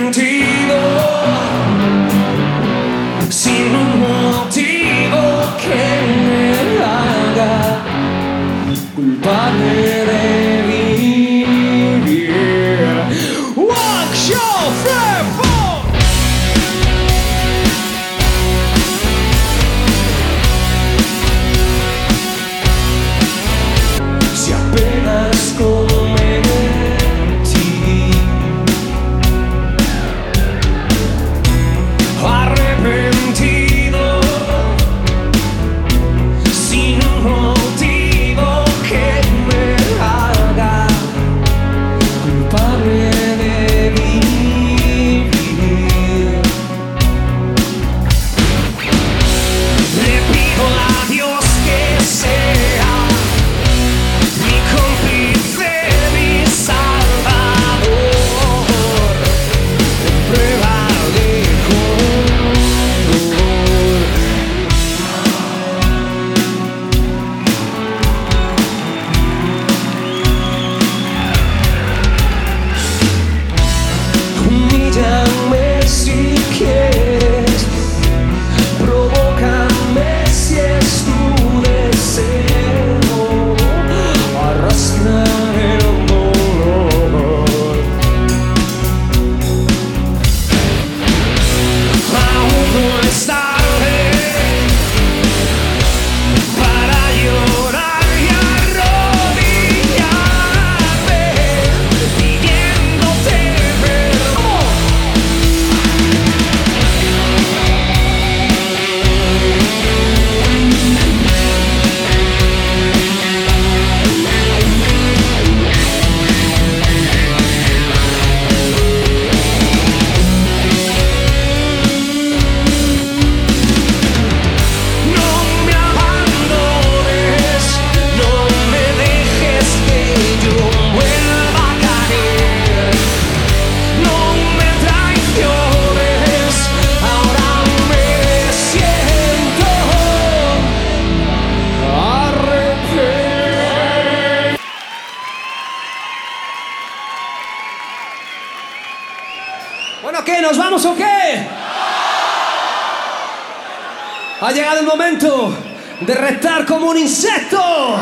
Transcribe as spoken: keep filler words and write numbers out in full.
arrepentido sin un motivo que me haga culpable de vivir. One, two, three, four. Si apenas cometí arrepentido sin un motivo que me haga culpable de vivir. Le pido a Dios que sea mi cómplice, mi salvador, en prueba de cordón. Humíllame si quieres, provócame si es tu deseo, arrastra el dolor. Aún no es tarde para llorar y arrodillarme pidiéndote perdón. No me abandones, no me dejes que yo vuelva a caer. No me traiciones, ahora me siento arrepentido. Bueno, ¿qué? ¿Nos vamos o qué? Ha llegado el momento de retar como un insecto.